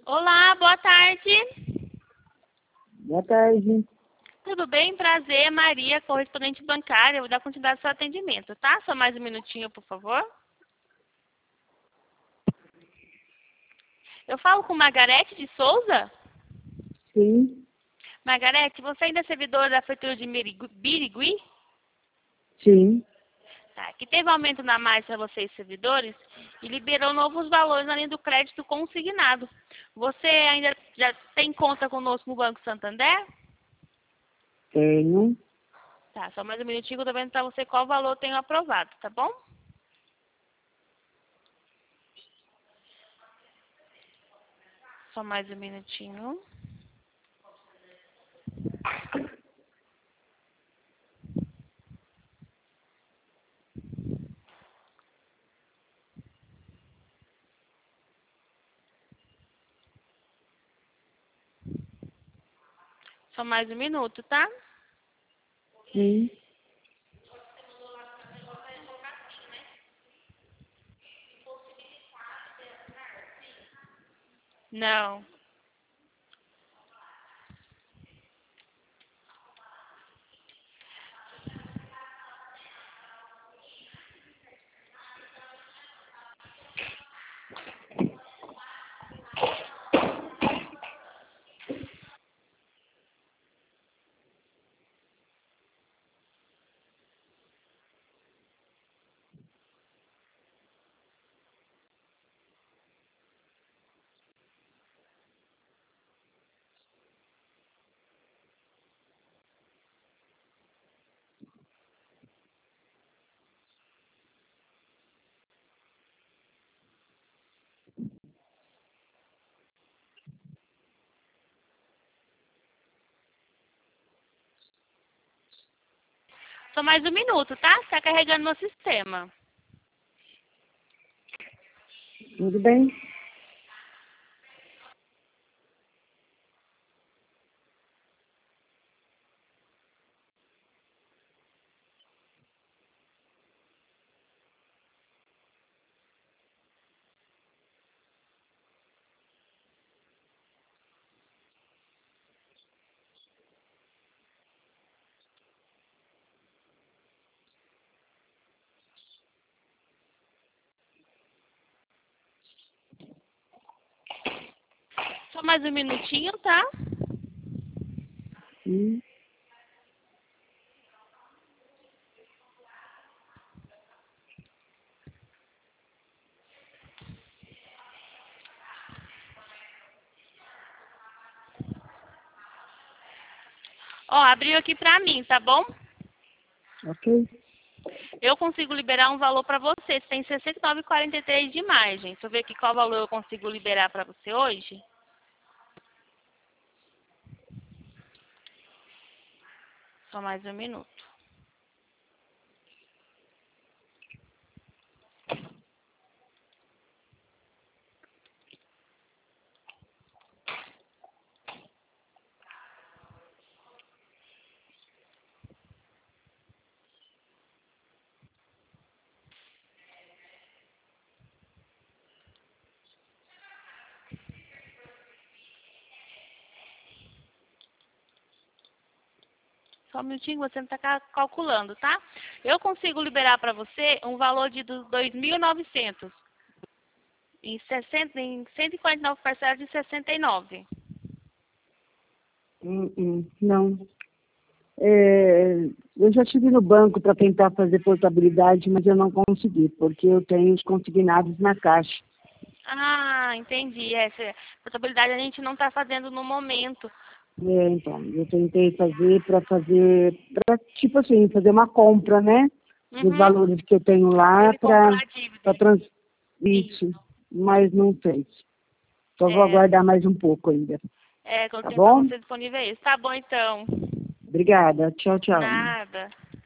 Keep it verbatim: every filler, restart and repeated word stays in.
Olá, boa tarde. Boa tarde. Tudo bem? Prazer, Maria, correspondente bancária. Eu vou dar continuidade ao seu atendimento, tá? Só mais um minutinho, por favor. Eu falo com Margarete de Souza? Sim, Margarete, você ainda é servidora da Prefeitura de Mirigu- Birigui? sim. Tá, que teve aumento na margem para vocês, servidores, e liberou novos valores na linha do crédito consignado. Você ainda já tem conta conosco no Banco Santander? Tenho. Tá, só mais um minutinho que eu tô vendo pra você qual valor eu tenho aprovado, tá bom? Só mais um minutinho. Só mais um minuto, tá? Sim. Não. Só mais um minuto, tá? Está carregando no sistema. Tudo bem? Só mais um minutinho, tá? Sim. Ó, abriu aqui pra mim, tá bom? Ok. Eu consigo liberar um valor pra você. Você tem sessenta e nove vírgula quarenta e três de margem. Deixa eu ver aqui qual valor eu consigo liberar pra você hoje. Só mais um minuto. Só um minutinho, você não está calculando, tá? Eu consigo liberar para você um valor de dois mil e novecentos em, sessenta, em cento e quarenta e nove parcelas de sessenta e nove. Hum, hum, não. É, eu já estive no banco para tentar fazer portabilidade, mas eu não consegui, porque eu tenho os consignados na caixa. Ah, entendi. Essa portabilidade a gente não está fazendo no momento. É, então, eu tentei fazer para fazer, para, tipo assim, fazer uma compra, né? Dos Uhum. valores que eu tenho lá Ele comprou para a dívida. trans... Isso, mas não fez. Só vou É, aguardar mais um pouco ainda. é, quando Tá tem para bom? você disponível é isso. Tá bom, então. Obrigada. Tchau, tchau. Nada.